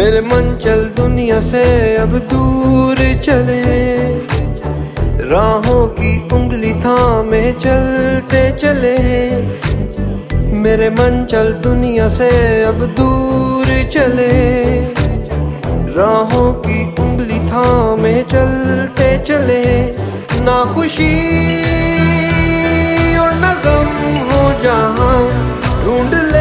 मेरे मन चल दुनिया से अब दूर चले, राहों की उंगली थामे चलते चले। मेरे मन चल दुनिया से अब दूर चले, राहों की उंगली थामे चलते चले। ना खुशी और ना गम हो जहां, ढूंढ ले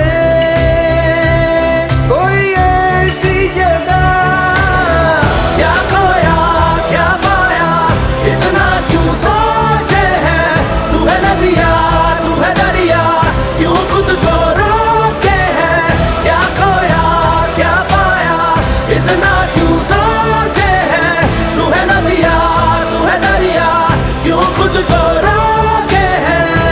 कोई ऐसी जगह। क्या खोया क्या पाया, इतना क्यों सोचे है। तू है नदिया तू है दरिया, क्यों खुद को रोके है। क्या खोया क्या पाया, इतना क्यों सोचे है। तू है नदिया तू है दरिया, क्यों खुद को रोके है।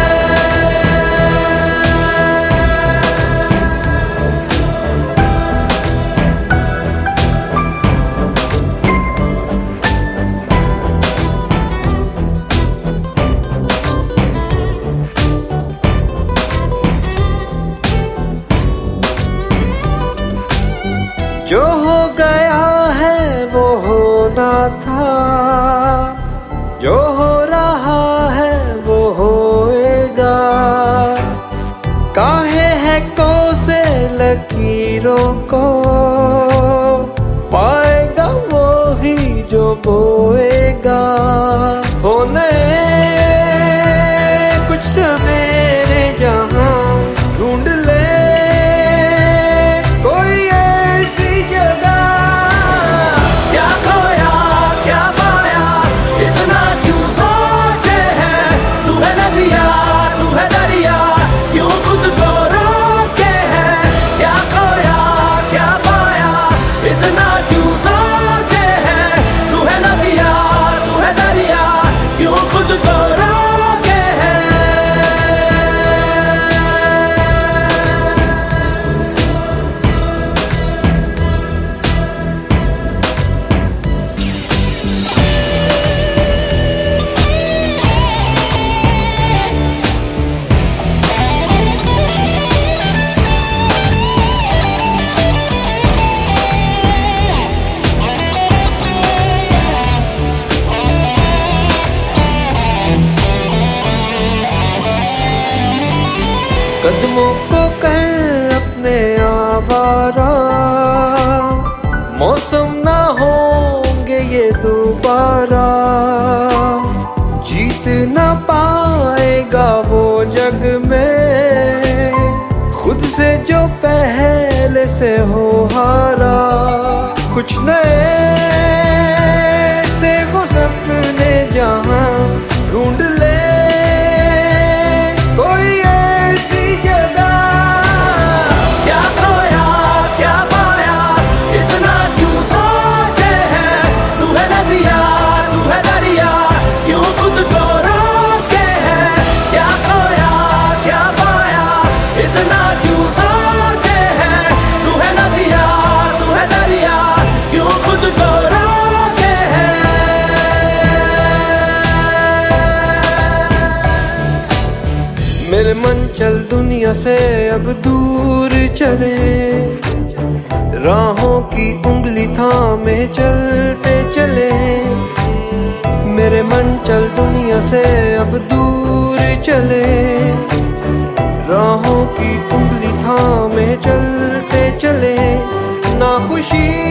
जो हो गया है वो होना था, जो हो रहा है वो होएगा। काहे है कोसे लकीरों को, पाएगा वो ही जो बोएगा। होने कुछ सवेरे जहां, ढूंढ ले कोई ऐसी जगह। क्या खोया क्या पाया, इतना क्यों सोचे है। तू है नदिया तू है दरिया, क्यों खुद को रोके है। क्या खोया क्या पाया, इतना क्यों सोचे है। तू है नदिया तू है दरिया, क्यों खुद को रोके है। कदमों को कर अपने आवारा, मौसम ना होंगे ये दोबारा। जीत ना पाएगा वो जग में, खुद से जो पहले से हो हारा। कुछ नए से वो सपने जहां, ढूंढ ले कोई ऐसी जगह। क्या खोया क्या पाया, इतना क्यों सोचे है। तू है नदिया तू है दरिया, क्यों खुद को रोके है। क्या खोया क्या पाया, इतना क्यों सोचे है। तू है नदिया तू है दरिया, क्यों खुद को रोके है। मेरे मन चल दुनिया से अब दूर चले, राहों की उंगली थामे चलते चले। मेरे मन चल दुनिया से अब दूर चले, राहों की उंगली थामे चलते चले। ना खुशी